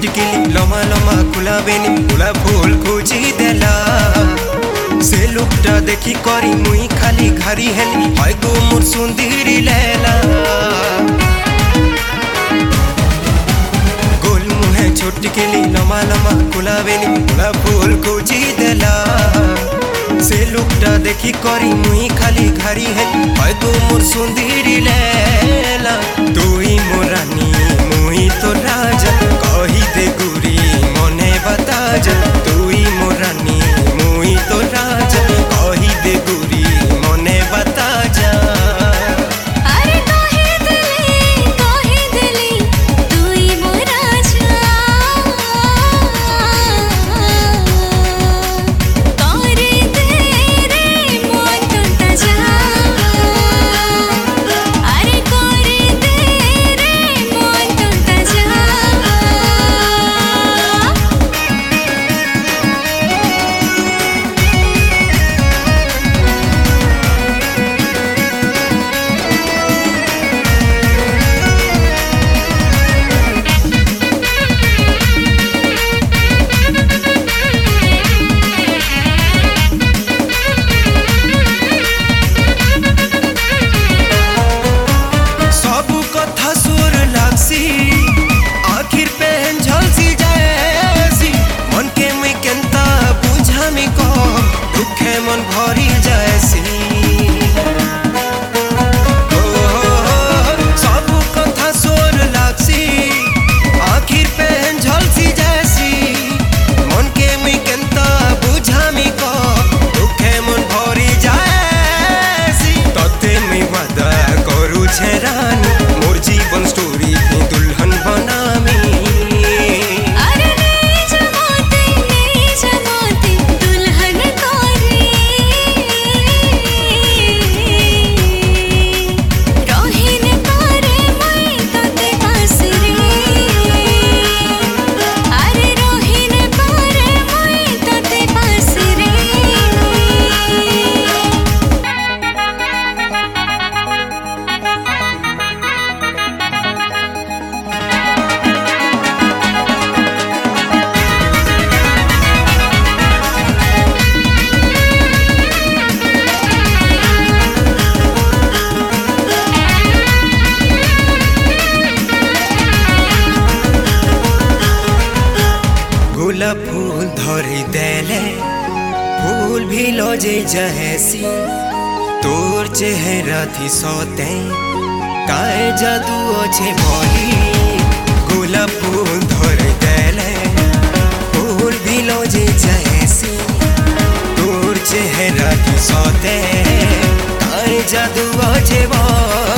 छुटकिली लमा लमा खुला बेनी फुला फूल खोजी देला से लुकटा देखी करी मुई खाली घारी हेली हाय गो मोर सुंदरी लैला गोल मुहे छुटकिली लमा लमा खुला बेनी फुला फूल खोजी देला से लुकटा देखी करी मुई खाली घारी हेली हाय गो मोर सुंदरी लैला तुई मोर रानी मुई तो राजा कही दे गुरी मने बता जा तुई मोर रानी मुई तो राजा कही दे गुरी मने बता जा अरे कही दिली तुई मोर राजा करे दे रे मन तो ताजा अरे करे दे रे मन तो ताजा सब कथा सुर लागसी आखिर पेन झलसी जाएसी मन के मैं केंता बुझामी को दुखे मन भरी जाएसी सब कथा सुर लागसी आखिर पेन झलसी जाएसी मन के मैं केंता बुझामी को दुखे मन भरी जाएसी तते मैं वादा करू छे रानी मोर जीवन स्टोरी थी दुल्हन बनामी अरे नहीं जमाती दुल्हन कोरी रोहिन करे मुई तोते पास रे अरे रोहिन करे मुई तोते पास रे गोलाप फूल धरी देले फूल भी लजे जहेसी तोर चेहरा थी सोते काय जादू अच्छे भोली गोलाप फूल धरी देले फूल भी लजे जहेसी तोर चेहरा थी सोते काय जादू अच्छे भोली